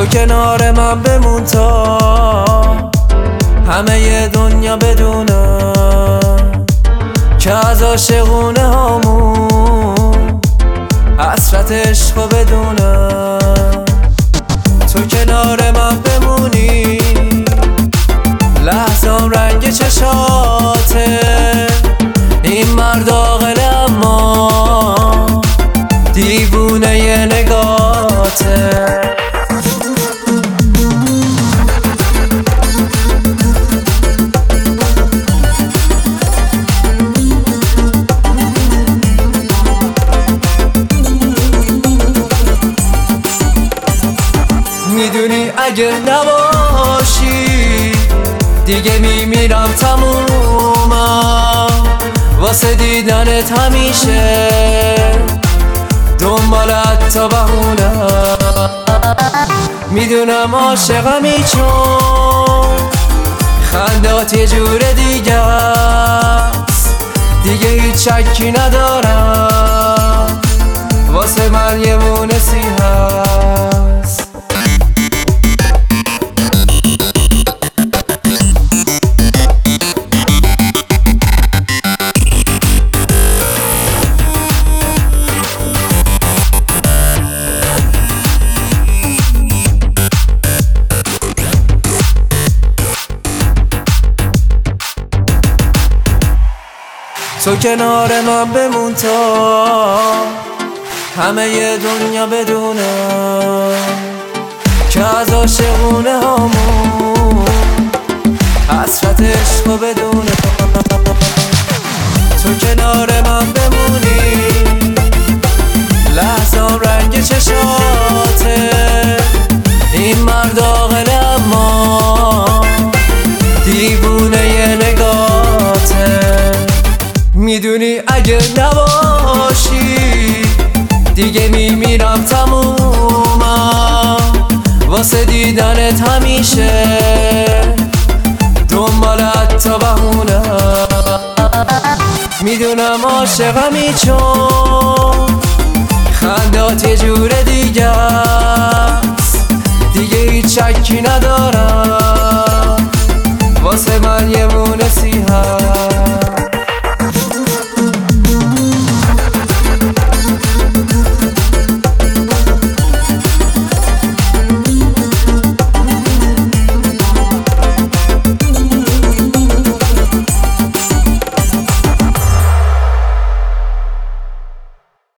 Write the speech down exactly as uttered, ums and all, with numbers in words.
کنار من بمون تا همه ی دنیا بدونم که از عاشقونه هامون حسرت عشقو بدونم. تو کنار من بمونی لحظام رنگ چشاته، این مرد عاقله اما دیوونه ی نگاته. میدونی اگه نباشی دیگه میمیرم تمومم، واسه دیدنت همیشه دنبالت تا بهونم. میدونم عاشقمی چون خندات یه جور دیگه است، دیگه هیچ شکی ندارم واسه من یه مونسی هست. تو کنار من بمون تا همه ی دنیا بدونم که از عاشقونه هامون حسرت عشقو بدونم. تو کنار من بمونی لحظام رنگ چشاته، این مرد عاقله اما دیوونه ی نگاته. میدونی اگه نباشی دیگه میمیرم تمومم، واسه دیدنت همیشه دنبالت تا بهونم. میدونم عاشقمی چون خندات یه جور دیگه است، دیگه هیچ شکی ندارم واسه من یه مونسی هست.